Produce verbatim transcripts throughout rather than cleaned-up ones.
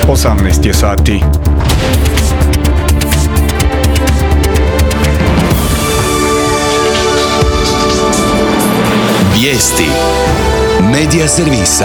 osamnaest je sati. Vijesti Medija servisa.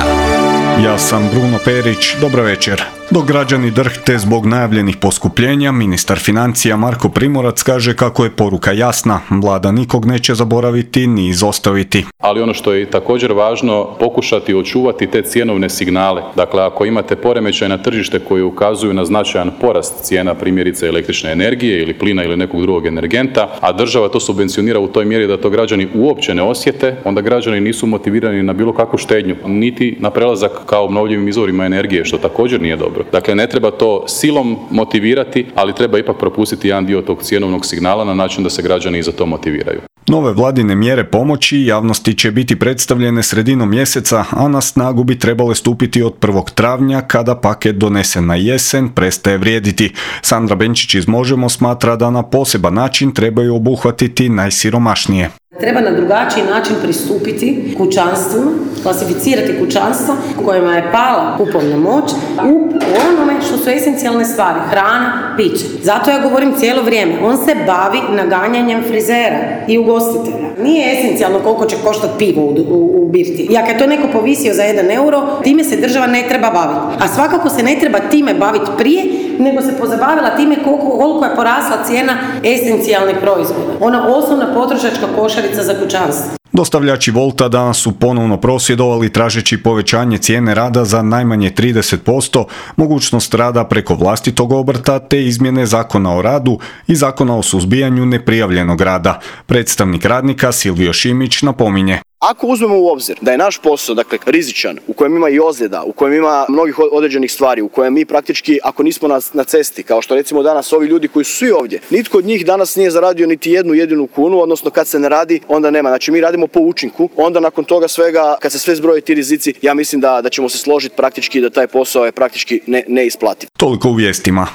Ja sam Bruno Perić, dobro večer. Dok građani drhte zbog najavljenih poskupljenja, ministar financija Marko Primorac kaže kako je poruka jasna, vlada nikog neće zaboraviti ni izostaviti. Ali ono što je također važno, pokušati očuvati te cjenovne signale. Dakle, ako imate poremećaj na tržište koji ukazuju na značajan porast cijena, primjerice električne energije ili plina ili nekog drugog energenta, a država to subvencionira u toj mjeri da to građani uopće ne osjete, onda građani nisu motivirani na bilo kakvu štednju, niti na prelazak ka obnovljivim izvorima energije, što također nije dobro. Dakle, ne treba to silom motivirati, ali treba ipak propustiti jedan dio tog cjenovnog signala na način da se građani i za to motiviraju. Nove vladine mjere pomoći javnosti će biti predstavljene sredinom mjeseca, a na snagu bi trebale stupiti od prvog travnja, kada paket donesen na jesen prestaje vrijediti. Sandra Benčić iz Možemo smatra da na poseban način trebaju obuhvatiti najsiromašnije. Treba na drugačiji način pristupiti kućanstvima, klasificirati kućanstvo kojima je pala kupovna moć u onome što su esencijalne stvari, hrana, piće. Zato ja govorim cijelo vrijeme, on se bavi naganjanjem frizera i ugostitelja. Nije esencijalno koliko će koštati pivo u, u, u birti. I ako je to neko povisio za jedan euro, time se država ne treba baviti. A svakako se ne treba time baviti prije, nego se pozabavila time koliko, koliko je porasla cijena esencijalnih proizvoda. Ona osnovna potrošačka košarica za kućanstvo. Dostavljači Wolta danas su ponovno prosvjedovali tražeći povećanje cijene rada za najmanje trideset posto, mogućnost rada preko vlastitog obrta te izmjene Zakona o radu i Zakona o suzbijanju neprijavljenog rada. Predstavnik radnika Silvio Šimić napominje. Ako uzmemo u obzir da je naš posao, dakle, rizičan, u kojem ima i ozljeda, u kojem ima mnogih određenih stvari, u kojem mi praktički, ako nismo na, na cesti, kao što recimo danas ovi ljudi koji su svi ovdje, nitko od njih danas nije zaradio niti jednu jedinu kunu, odnosno kad se ne radi, onda nema. Znači mi radimo po učinku, onda nakon toga svega, kad se sve zbroje ti rizici, ja mislim da, da ćemo se složiti praktički da taj posao je praktički ne, neisplativ. Toliko u vijestima.